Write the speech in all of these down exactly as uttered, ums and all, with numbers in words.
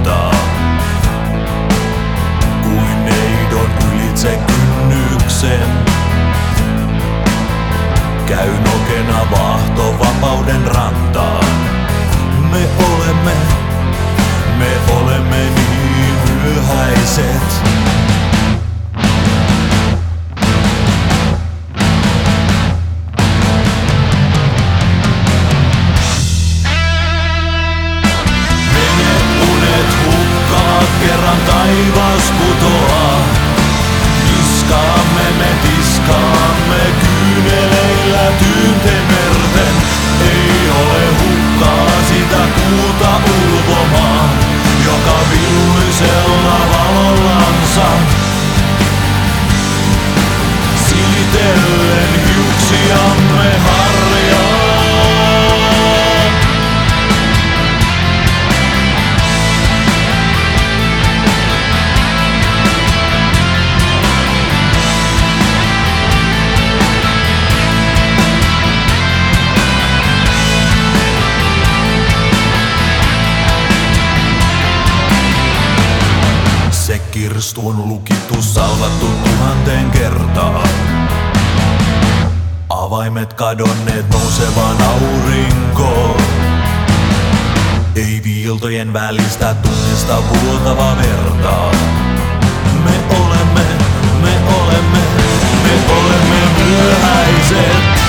rantaa. Kuin neidon ylitse kynnyksen. Käy nokena vaahto vapauden rantaan. Me olemme, me olemme niin myöhäiset. Kerran taivas putoaa, niskaamme me tiskaamme kyyneleillä tyynten merten. Ei ole hukkaa sitä kuuta ulvomaan, joka villuisella valollansa silitellen hiuksiamme harjaa. Se kirstu on lukittu, salvattu tuhanteen kertaan. Avaimet kadonneet nousevaan aurinkoon. Ei viiltojen välistä tunnista vuotava vertaa. Me olemme, me olemme, me olemme myöhäiset.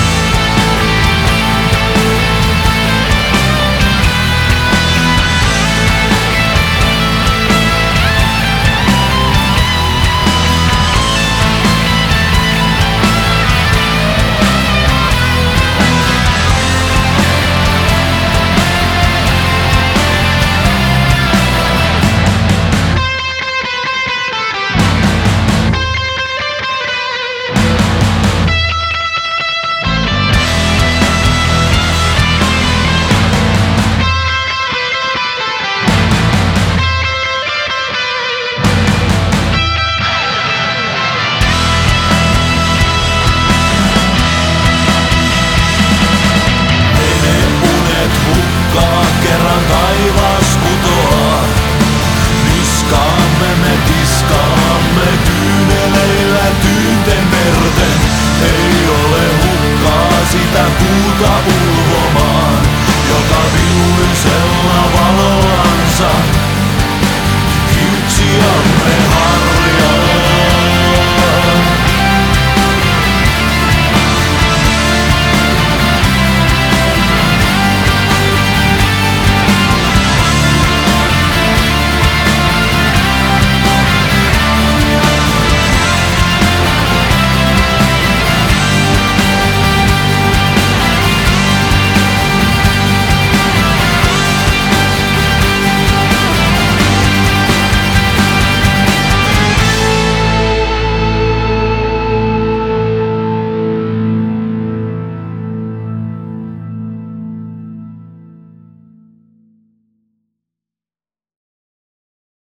Kerran taivas putoaa, niskaamme me tiskaamme kyyneleillä tyynten merten. Ei ole hukkaa sitä kuuta ulvomaan, joka villuisella valollansa hiuksiamme